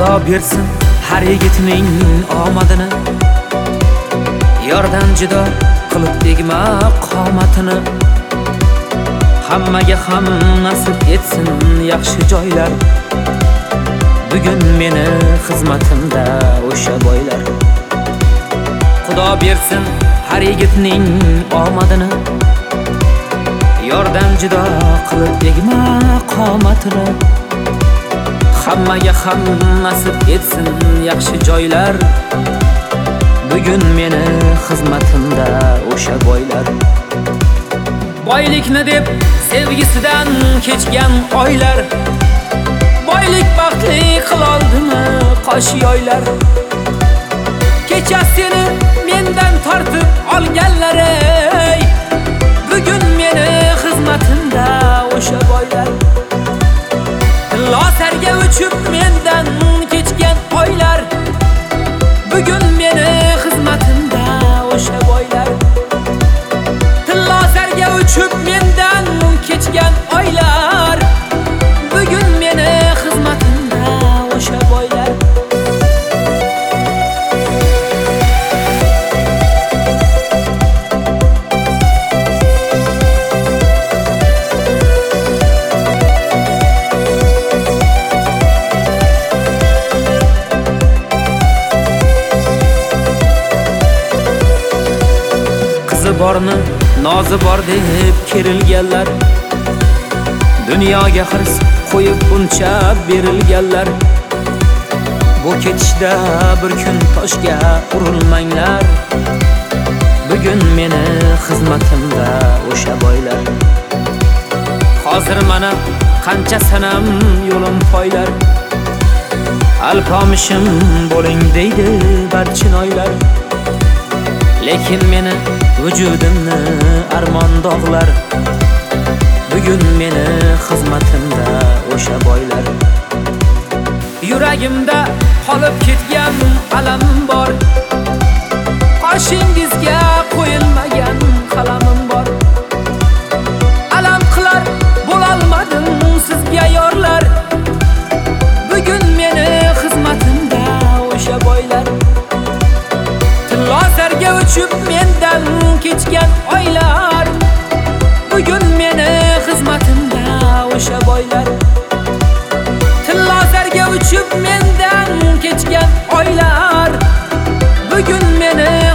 Xudo bersin har yigitning omadini, yordan judo qilib tegma qomatini. Hammaga ham nasib etsin yaxshi joylar, bugun meni xizmatimda o'sha boylar. Xudo bersin har yigitning omadini, yordan judo qilib tegma qomatini. Hammaga ham nasib etsin yaxshi joylar, bugun meni xizmatimda o'sha boylar. Boylikni deb sevgisidan kechgan oylar, boylik baxtli qiloldimi qosh yoylar. Kechasini mendan tortib olganlar, ey bugun meni xizmatimda o'sha boylar. Losarga uchib mendan kechgan oylar, bugun meni xizmatimda o'sha boylar. Losarga uchib mendan kechgan oylar, bugun meni xizmatimda o'sha boylar. Borni nozi bor deb kerilganlar, dunyoga hirs qo'yib buncha berilganlar. Bu ketishda bir kun toshga urilmanglar, bugun meni xizmatimda o'sha boylar. Hozir mana qancha sanam yo'lim poylar, alpomishim bo'ling deydi barchinoylar. Lekin meni vujudimni armon dog'lar, bugun meni xizmatimda o'sha boylar. Yuragimda qolib ketgan alamim bor, qarshingizga qo'yilmagan qalamim bor. Alam qilar bo'lolmadim sizga yorlar, bugun meni xizmatimda o'sha boylar. Losarga uchib mendan kechgan oylar, bugun meni xizmatimda o'sha boylar. Losarga uchib mendan kechgan oylar, bugun meni